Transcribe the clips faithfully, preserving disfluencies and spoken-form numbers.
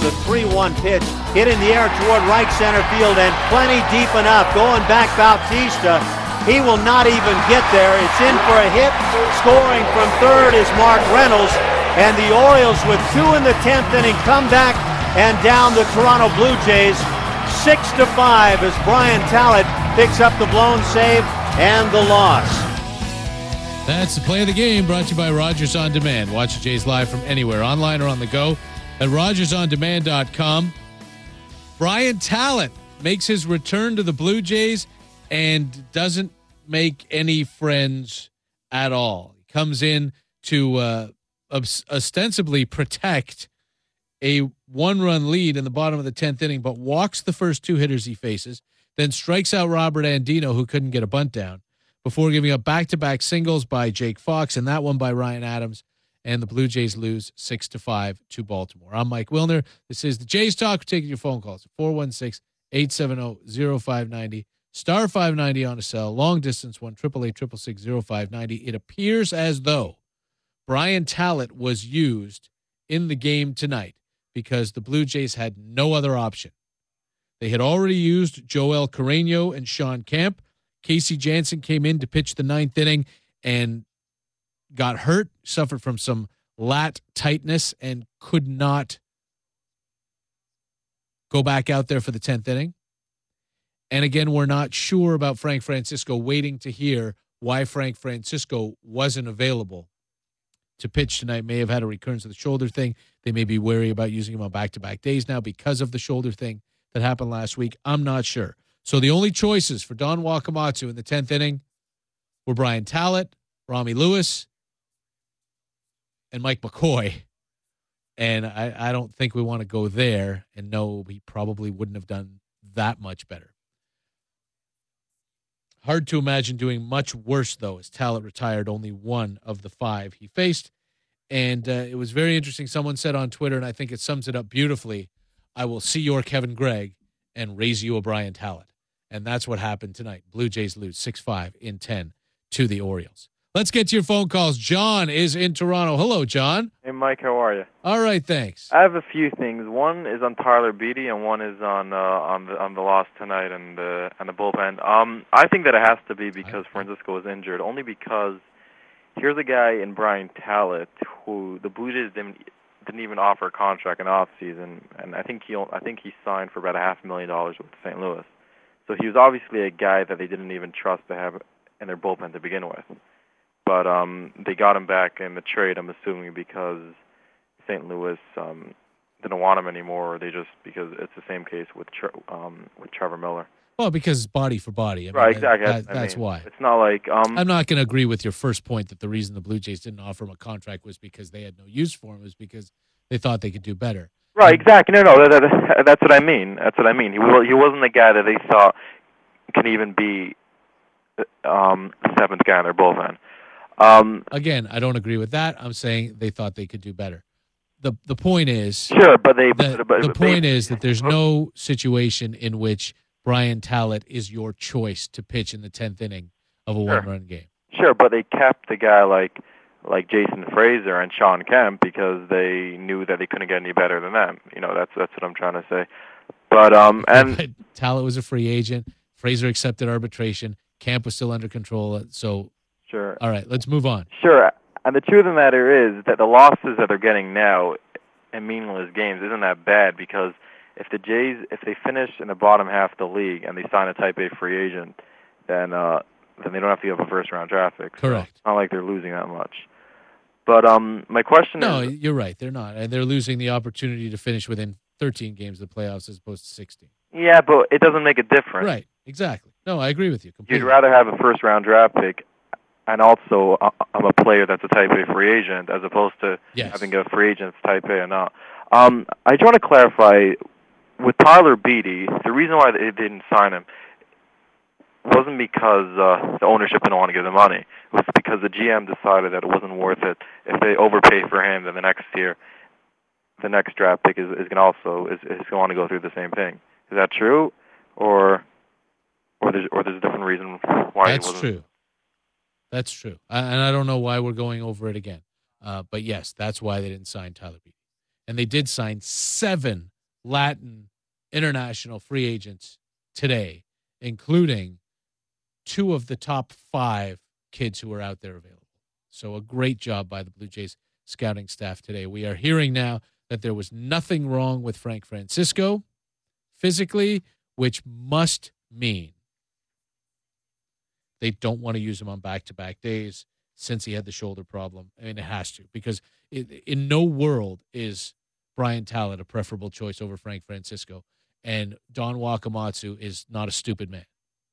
the three one pitch. Hit in the air toward right center field and plenty deep enough. Going back Bautista. He will not even get there. It's in for a hit. Scoring from third is Mark Reynolds. And the Orioles, with two in the tenth inning, come back and down the Toronto Blue Jays six to five as Brian Talent picks up the blown save and the loss. That's the play of the game, brought to you by Rogers On Demand. Watch the Jays live from anywhere, online or on the go, at rogers on demand dot com. Brian Talent makes his return to the Blue Jays and doesn't make any friends at all. He comes in to uh, ostensibly protect a one-run lead in the bottom of the tenth inning, but walks the first two hitters he faces, then strikes out Robert Andino, who couldn't get a bunt down, before giving up back-to-back singles by Jake Fox and that one by Ryan Adams, and the Blue Jays lose six to five to Baltimore. I'm Mike Wilner. This is the Jays Talk. We're taking your phone calls at four one six, eight seven zero, zero five nine zero, star five ninety on a cell, long distance one, eight eight eight, six six six, zero five nine zero. It appears as though Brian Talent was used in the game tonight because the Blue Jays had no other option. They had already used Joel Carreño and Sean Kemp. Casey Janssen came in to pitch the ninth inning and got hurt, suffered from some lat tightness, and could not go back out there for the tenth inning. And again, we're not sure about Frank Francisco, waiting to hear why Frank Francisco wasn't available to pitch tonight. May have had a recurrence of the shoulder thing. They may be wary about using him on back-to-back days now because of the shoulder thing that happened last week. I'm not sure. So the only choices for Don Wakamatsu in the tenth inning were Brian Talent, Rami Lewis, and Mike McCoy. And I, I don't think we want to go there. And no, he probably wouldn't have done that much better. Hard to imagine doing much worse, though, as Talent retired only one of the five he faced. And uh, it was very interesting. Someone said on Twitter, and I think it sums it up beautifully, I will see your Kevin Gregg and raise you a Brian Talent. And that's what happened tonight. Blue Jays lose six five in ten to the Orioles. Let's get to your phone calls. John is in Toronto. Hello, John. Hey, Mike. How are you? All right, thanks. I have a few things. One is on Tyler Beatty, and one is on uh, on the on the loss tonight and the and the bullpen. Um, I think that it has to be because Francisco was injured. Only because here's a guy in Brian Talent who the Blue Jays didn't didn't even offer a contract in off season, and I think he I think he signed for about a half a million dollars with Saint Louis. So he was obviously a guy that they didn't even trust to have in their bullpen to begin with. But um, they got him back in the trade, I'm assuming, because Saint Louis um, didn't want him anymore, or they just because it's the same case with um, with Trevor Miller. Well, because body for body. I mean, right, exactly. That, that, I that's mean, why. It's not like... Um, I'm not going to agree with your first point that the reason the Blue Jays didn't offer him a contract was because they had no use for him. It was because they thought they could do better. Right, exactly. No, no, that, that, that's what I mean. That's what I mean. He, he wasn't the guy that they thought can even be um, the seventh guy in their bullpen. Um, Again, I don't agree with that. I'm saying they thought they could do better. The the point is sure, but they. The, but, the but point they, is that there's no situation in which Brian Talent is your choice to pitch in the tenth inning of a sure. one-run game. Sure, but they kept a guy like like Jason Frazier and Sean Kemp because they knew that they couldn't get any better than them. You know, that's that's what I'm trying to say. But um, and but Talent was a free agent. Frazier accepted arbitration. Kemp was still under control. So. Sure. All right, let's move on. Sure. And the truth of the matter is that the losses that they're getting now in meaningless games isn't that bad because if the Jays, if they finish in the bottom half of the league and they sign a Type A free agent, then uh, then they don't have to give up a first-round draft pick. Correct. So it's not like they're losing that much. But um, my question no, is... No, you're right. They're not. And they're losing the opportunity to finish within thirteen games of the playoffs as opposed to sixteen. Yeah, but it doesn't make a difference. Right, exactly. No, I agree with you completely. You'd rather have a first-round draft pick and also I'm a player that's a Type A free agent as opposed to yes. having a free agent that's Type A or not. Um, I just want to clarify, with Tyler Beatty, the reason why they didn't sign him wasn't because uh, the ownership didn't want to give the money. It was because the G M decided that it wasn't worth it. If they overpay for him, then the next year, the next draft pick is, is going to also is, is going to want to go through the same thing. Is that true, or or there's or there's a different reason why? That's it wasn't? true. That's true. I, and I don't know why we're going over it again. Uh, but, yes, that's why they didn't sign Tyler Beatty. And they did sign seven Latin international free agents today, including two of the top five kids who are out there available. So a great job by the Blue Jays scouting staff today. We are hearing now that there was nothing wrong with Frank Francisco physically, which must mean they don't want to use him on back-to-back days since he had the shoulder problem. I mean, it has to, because it, in no world is Brian Talent a preferable choice over Frank Francisco. And Don Wakamatsu is not a stupid man.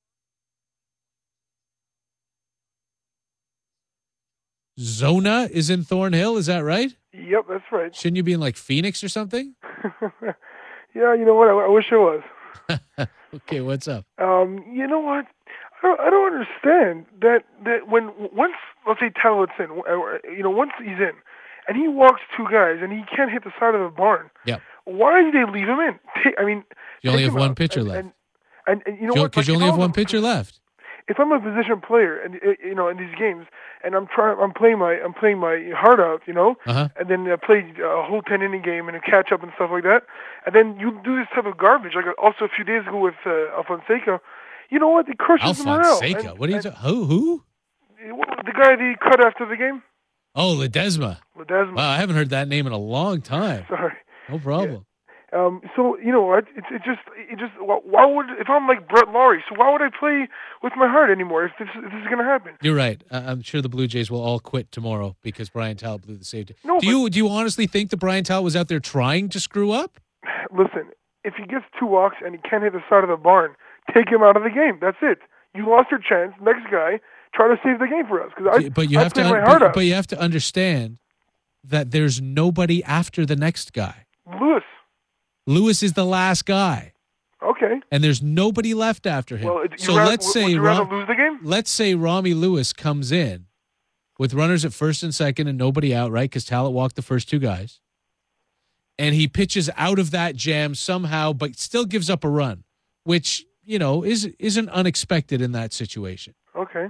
Zona is in Thornhill, is that right? Yep, that's right. Shouldn't you be in like Phoenix or something? Yeah, you know what? I, I wish I was. Okay, what's up? Um, you know what? I don't, I don't understand that that when once let's say Talent's in, you know, once he's in, and he walks two guys and he can't hit the side of the barn. Yep. Why did they leave him in? I mean, you only have one out. pitcher and, left. And, and, and you know Joe, what? Because like, you only have one them, pitcher left. If I'm a position player and you know in these games, and I'm trying, I'm playing my, I'm playing my heart out, you know, uh-huh. and then I play a whole ten inning game and a catch up and stuff like that, and then you do this type of garbage, like also a few days ago with uh, Alfonseca. You know what? It crushes the morale. Alfonseca? What are you talking? Who? Who? The guy they cut after the game. Oh, Ledesma. Ledesma. Wow, I haven't heard that name in a long time. Sorry. No problem. Yeah. Um, so you know what? It's it just it just why would if I'm like Brett Laurie? So why would I play with my heart anymore if this if this is going to happen? You're right. Uh, I'm sure the Blue Jays will all quit tomorrow because Brian Talent blew the safety. No, do you do you honestly think that Brian Talent was out there trying to screw up? Listen, if he gets two walks and he can't hit the side of the barn, take him out of the game. That's it. You lost your chance. Next guy, try to save the game for us. Because I, but you I have to, my un- heart but, out. but you have to understand that there's nobody after the next guy. Lewis. Lewis is the last guy. Okay. And there's nobody left after him. Well, so rather, let's would, say would you rather Rom- lose the game? Let's say Rami Lewis comes in with runners at first and second and nobody out, right? Because Talent walked the first two guys. And he pitches out of that jam somehow, but still gives up a run, which, you know, is, isn't unexpected in that situation. Okay.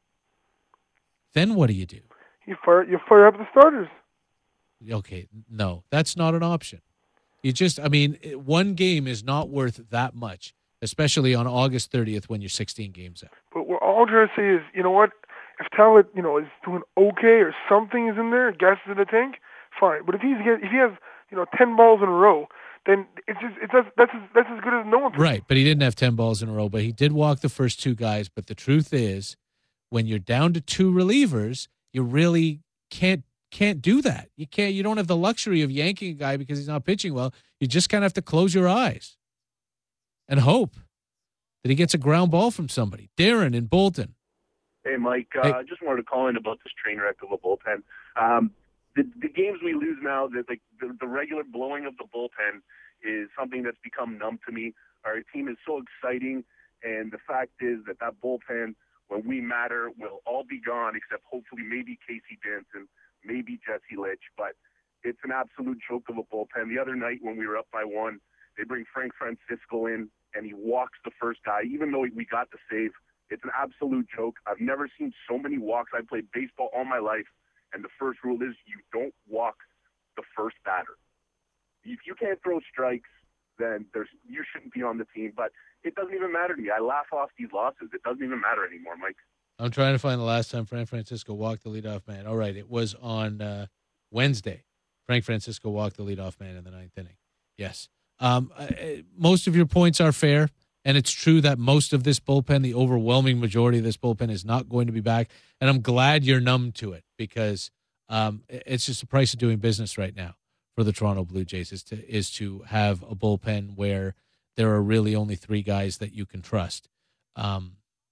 Then what do you do? You fire, you fire up the starters. Okay, no, that's not an option. You just, I mean, one game is not worth that much, especially on August thirtieth when you're sixteen games out. But what all I'm trying to say is, you know what? If Talent, you know, is doing okay or something is in there, gas is in the tank, fine. But if he's get, if he has, you know, ten balls in a row, then it's just it's that's that's as, that's as good as no one. Right, but he didn't have ten balls in a row, but he did walk the first two guys. But the truth is, when you're down to two relievers, you really can't can't do that. You can't. You don't have the luxury of yanking a guy because he's not pitching well. You just kind of have to close your eyes and hope that he gets a ground ball from somebody. Darren in Bolton. Hey, Mike. I Hey. uh, just wanted to call in about this train wreck of a bullpen. Um, the, the games we lose now, the, like the, the regular blowing of the bullpen is something that's become numb to me. Our team is so exciting, and the fact is that that bullpen, when we matter, will all be gone except hopefully maybe Casey Jansen, maybe Jesse Litch, but it's an absolute joke of a bullpen. The other night when we were up by one, they bring Frank Francisco in, and he walks the first guy, even though we got the save. It's an absolute joke. I've never seen so many walks. I played baseball all my life, and the first rule is you don't walk the first batter. If you can't throw strikes, then there's you shouldn't be on the team. But it doesn't even matter to me. I laugh off these losses. It doesn't even matter anymore, Mike. I'm trying to find the last time Frank Francisco walked the leadoff man. All right, it was on uh, Wednesday. Frank Francisco walked the leadoff man in the ninth inning. Yes. Um, uh, most of your points are fair, and it's true that most of this bullpen, the overwhelming majority of this bullpen, is not going to be back. And I'm glad you're numb to it because um, it's just the price of doing business right now for the Toronto Blue Jays is to is to have a bullpen where there are really only three guys that you can trust. Um,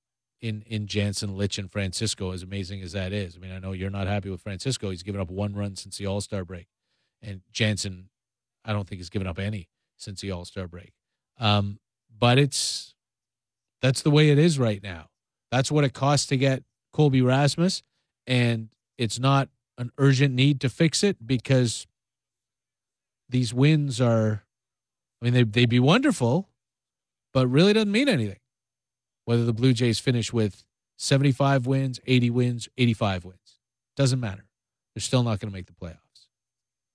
in in Jansen, Litch, and Francisco, as amazing as that is. I mean, I know you're not happy with Francisco. He's given up one run since the All-Star break. And Jansen, I don't think he's given up any since the All-Star break. Um, but it's that's the way it is right now. That's what it costs to get Colby Rasmus, and it's not an urgent need to fix it because these wins are, I mean, they, they'd be wonderful, but really doesn't mean anything. Whether the Blue Jays finish with seventy-five wins, eighty wins, eighty-five wins. Doesn't matter. They're still not going to make the playoffs.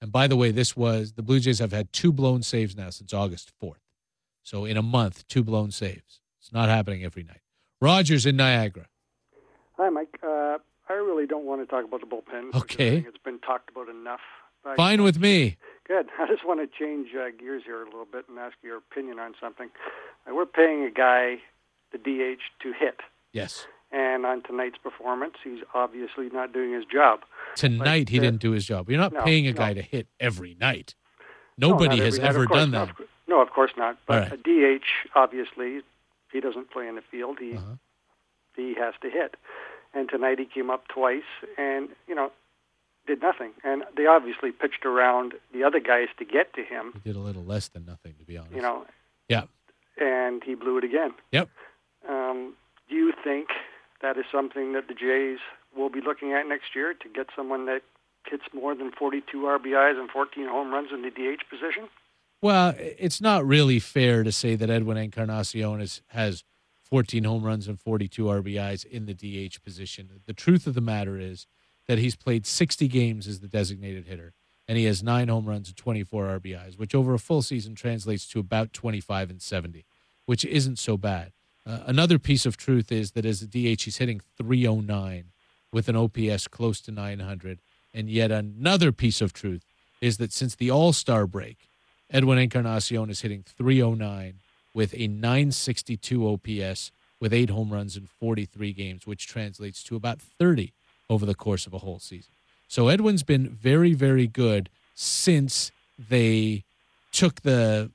And by the way, this was the Blue Jays have had two blown saves now since August fourth. So in a month, two blown saves. It's not happening every night. Rogers in Niagara. Hi, Mike. Uh, I really don't want to talk about the bullpen. Okay. I think it's been talked about enough. I Fine with me. Good. I just want to change uh, gears here a little bit and ask your opinion on something. Uh, we're paying a guy, the D H, to hit. Yes. And on tonight's performance, he's obviously not doing his job. Tonight, But, he uh, didn't do his job. You're not no, paying a no. guy to hit every night. No, Nobody not has every night, ever of course done not. that. No, of course not. But All right. a D H, obviously, he doesn't play in the field. He Uh-huh. he has to hit. And tonight he came up twice and, you know, did nothing. And they obviously pitched around the other guys to get to him, He did a little less than nothing, to be honest. you know, Yeah. and he blew it again. Yep. Um, do you think that is something that the Jays will be looking at next year to get someone that hits more than forty-two R B Is and fourteen home runs in the D H position? Well, it's not really fair to say that Edwin Encarnacion is, has fourteen home runs and forty-two R B Is in the D H position. The truth of the matter is that he's played sixty games as the designated hitter, and he has nine home runs and twenty-four R B Is, which over a full season translates to about twenty-five and seventy, which isn't so bad. Uh, another piece of truth is that as a D H, he's hitting three oh nine with an O P S close to nine hundred. And yet another piece of truth is that since the All-Star break, Edwin Encarnacion is hitting three oh nine with a nine sixty-two O P S with eight home runs in forty-three games, which translates to about thirty over the course of a whole season. So Edwin's been very, very good since they took the,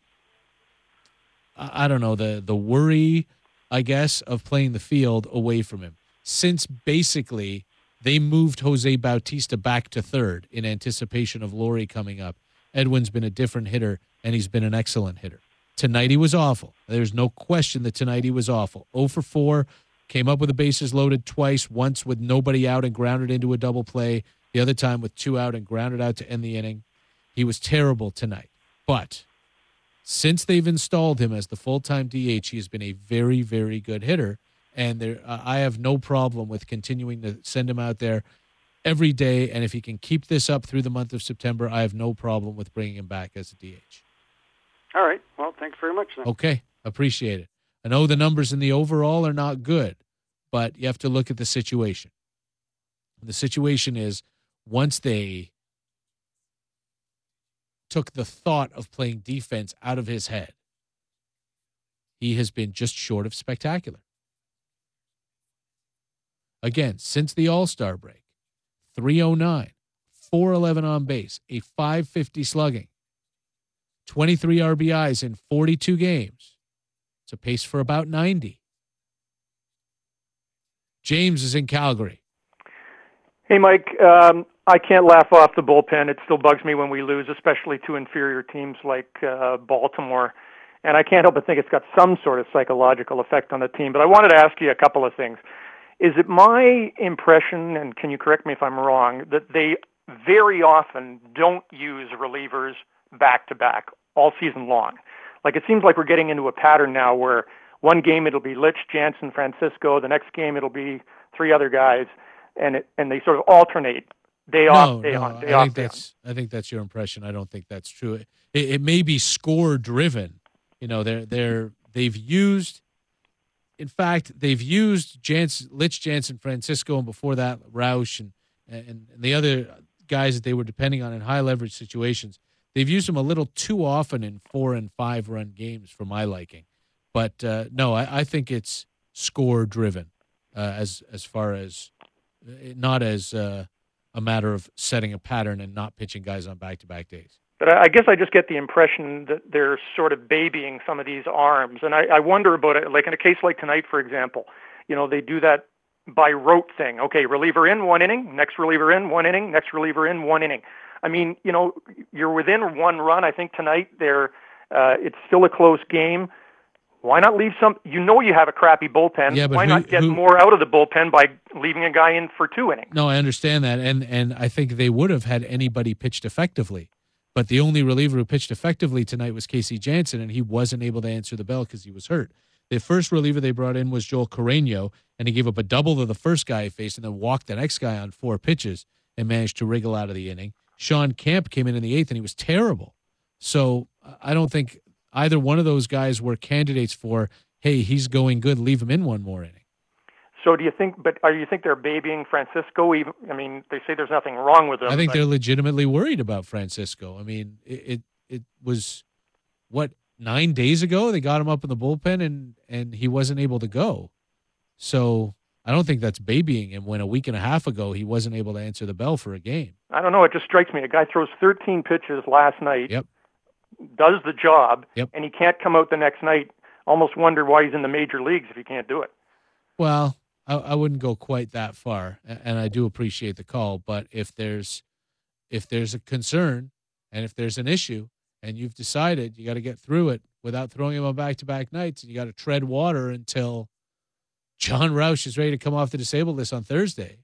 I I don't know, the the worry, I guess, of playing the field away from him. Since basically they moved Jose Bautista back to third in anticipation of Laurie coming up, Edwin's been a different hitter, and he's been an excellent hitter. Tonight he was awful. There's no question that tonight he was awful. oh for four, came up with the bases loaded twice, once with nobody out and grounded into a double play, the other time with two out and grounded out to end the inning. He was terrible tonight. But since they've installed him as the full-time D H, he has been a very, very good hitter, and there, uh, I have no problem with continuing to send him out there every day, and if he can keep this up through the month of September, I have no problem with bringing him back as a D H. All right. Well, thanks very much, then. Okay, appreciate it. I know the numbers in the overall are not good, but you have to look at the situation. The situation is once they took the thought of playing defense out of his head, he has been just short of spectacular. Again, since the All-Star break, three oh nine, four eleven on base, a five fifty slugging, twenty-three R B Is in forty-two games. It's a pace for about ninety. James is in Calgary. Hey, Mike. Um, I can't laugh off the bullpen. It still bugs me when we lose, especially to inferior teams like uh, Baltimore. And I can't help but think it's got some sort of psychological effect on the team. But I wanted to ask you a couple of things. Is it my impression, and can you correct me if I'm wrong, that they very often don't use relievers back-to-back all season long? Like, it seems like we're getting into a pattern now where one game it'll be Litch, Jansen, Francisco, the next game it'll be three other guys, and it, and they sort of alternate day no, off, day no, on, day I off, think day that's, I think that's your impression. I don't think that's true. It, it may be score-driven. You know, they're, they're, they've used... In fact, they've used Jansen, Litch, Jansen, Francisco, and before that, Roush and, and, and the other guys that they were depending on in high-leverage situations. They've used them a little too often in four- and five-run games for my liking. But, uh, no, I, I think it's score-driven uh, as as far as not as uh, a matter of setting a pattern and not pitching guys on back-to-back days. But I guess I just get the impression that they're sort of babying some of these arms. And I, I wonder about it, like in a case like tonight, for example, you know, they do that by rote thing. Okay, reliever in, one inning, next reliever in, one inning, next reliever in, one inning. I mean, you know, you're within one run. I think tonight they're, uh, it's still a close game. Why not leave some, you know you have a crappy bullpen. Yeah, but Why who, not get who, more out of the bullpen by leaving a guy in for two innings? No, I understand that. And, and I think they would have had anybody pitched effectively. But the only reliever who pitched effectively tonight was Casey Jansen, and he wasn't able to answer the bell because he was hurt. The first reliever they brought in was Joel Carreño, and he gave up a double to the first guy he faced and then walked the next guy on four pitches and managed to wriggle out of the inning. Sean Kemp came in in the eighth and he was terrible. So I don't think either one of those guys were candidates for, hey, he's going good, leave him in one more inning. So do you think, but are you think they're babying Francisco? Even, I mean, they say there's nothing wrong with him. I think but... they're legitimately worried about Francisco. I mean, it, it, it was, what, nine days ago they got him up in the bullpen and, and he wasn't able to go. So I don't think that's babying him when a week and a half ago he wasn't able to answer the bell for a game. I don't know. It just strikes me. A guy throws thirteen pitches last night, yep. does the job, yep. and he can't come out the next night. Almost wonder why he's in the major leagues if he can't do it. Well, I, I wouldn't go quite that far, and I do appreciate the call. But if there's if there's a concern and if there's an issue and you've decided you got to get through it without throwing him on back-to-back nights, and you got to tread water until John Roush is ready to come off the disabled list on Thursday,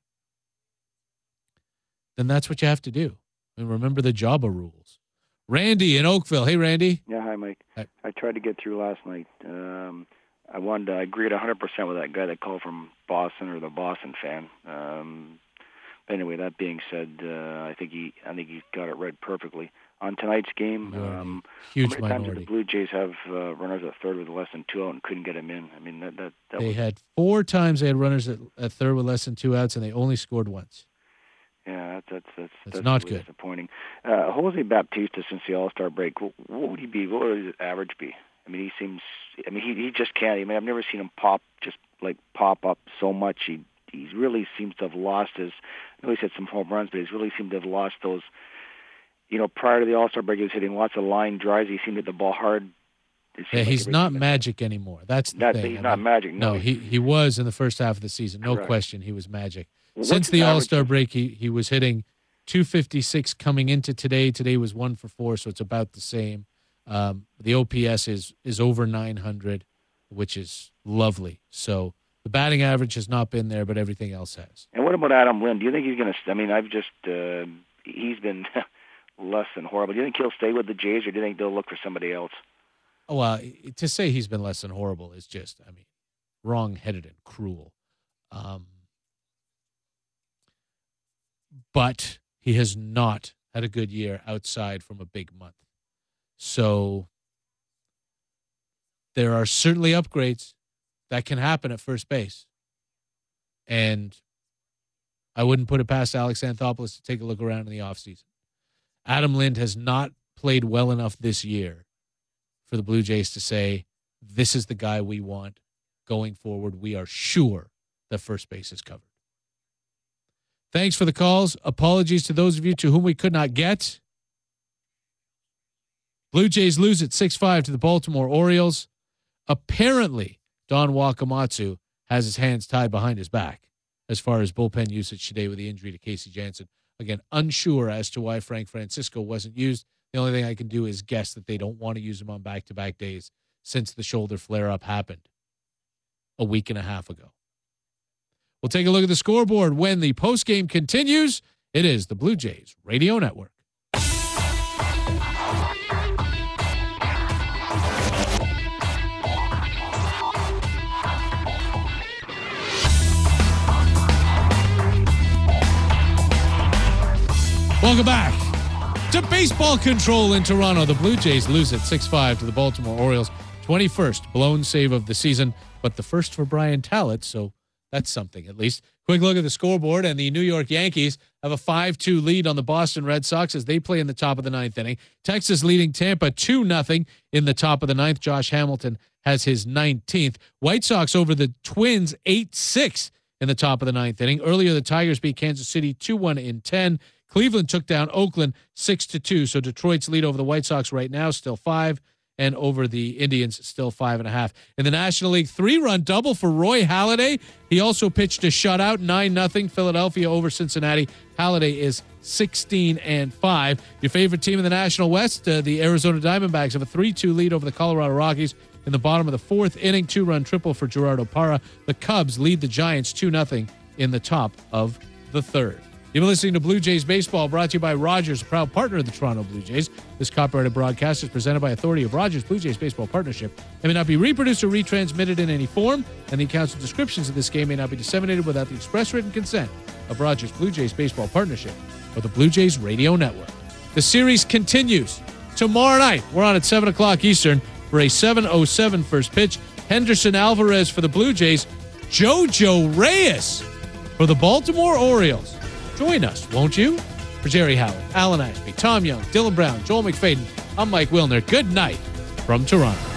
then that's what you have to do. And remember the Jabba rules. Randy in Oakville. Hey, Randy. Yeah, hi, Mike. Hi. I tried to get through last night. Um, I wanted to, I agreed one hundred percent with that guy that called from Boston or the Boston fan. Um, anyway, that being said, uh, I think he I think he got it read perfectly. On tonight's game, um, huge how many minority. times did the Blue Jays have uh, runners at third with less than two out and couldn't get him in? I mean, that that, that they was, had four times they had runners at, at third with less than two outs, and they only scored once. Yeah, that's that's that's, that's, that's not really good. Disappointing. Uh, Jose Baptista, since the All-Star break, what, what would he be? What would his average be? I mean, he seems. I mean, he he just can't. I mean, I've never seen him pop just like pop up so much. He he really seems to have lost his. I know he's had some home runs, but he's really seemed to have lost those. You know, prior to the All-Star break, he was hitting lots of line drives. He seemed to hit the ball hard. Yeah, like he's not magic anymore. That's the that, thing. He's I not mean, magic. No, no, he he was in the first half of the season. No Correct. question, he was magic. Well, Since the average? All-Star break, he he was hitting two fifty-six coming into today. Today was one for four, so it's about the same. Um, the O P S is is over nine hundred, which is lovely. So the batting average has not been there, but everything else has. And what about Adam Lind? Do you think he's going to? I mean, I've just uh, he's been less than horrible. Do you think he'll stay with the Jays, or do you think they'll look for somebody else? Oh, well, to say he's been less than horrible is just, I mean, wrong-headed and cruel. Um, but he has not had a good year outside from a big month. So there are certainly upgrades that can happen at first base. And I wouldn't put it past Alex Anthopoulos to take a look around in the offseason. Adam Lind has not played well enough this year for the Blue Jays to say, this is the guy we want going forward. We are sure that first base is covered. Thanks for the calls. Apologies to those of you to whom we could not get. Blue Jays lose at six five to the Baltimore Orioles. Apparently, Don Wakamatsu has his hands tied behind his back as far as bullpen usage today with the injury to Casey Janssen. Again, unsure as to why Frank Francisco wasn't used. The only thing I can do is guess that they don't want to use him on back-to-back days since the shoulder flare-up happened a week and a half ago. We'll take a look at the scoreboard when the postgame continues. It is the Blue Jays Radio Network. Welcome back to Baseball Control in Toronto. The Blue Jays lose at six five to the Baltimore Orioles. twenty-first blown save of the season, but the first for Brian Talent, so that's something at least. Quick look at the scoreboard, and the New York Yankees have a five two lead on the Boston Red Sox as they play in the top of the ninth inning. Texas leading Tampa two nothing in the top of the ninth. Josh Hamilton has his nineteenth. White Sox over the Twins eight six in the top of the ninth inning. Earlier, the Tigers beat Kansas City two one in ten. Cleveland took down Oakland six to two. So Detroit's lead over the White Sox right now still five, and over the Indians still five and a half. In the National League, three-run double for Roy Halladay. He also pitched a shutout, nine nothing. Philadelphia over Cincinnati. Halladay is sixteen and five. Your favorite team in the National West, uh, the Arizona Diamondbacks, have a three two lead over the Colorado Rockies. In the bottom of the fourth inning, two-run triple for Gerardo Parra. The Cubs lead the Giants two nothing in the top of the third. You've been listening to Blue Jays Baseball, brought to you by Rogers, a proud partner of the Toronto Blue Jays. This copyrighted broadcast is presented by authority of Rogers Blue Jays Baseball Partnership and may not be reproduced or retransmitted in any form, and the accounts and descriptions of this game may not be disseminated without the express written consent of Rogers Blue Jays Baseball Partnership or the Blue Jays Radio Network. The series continues tomorrow night. We're on at seven o'clock Eastern for a seven oh seven first pitch. Henderson Alvarez for the Blue Jays. Jojo Reyes for the Baltimore Orioles. Join us, won't you? For Jerry Howard, Alan Ashby, Tom Young, Dylan Brown, Joel McFadden, I'm Mike Wilner. Good night from Toronto.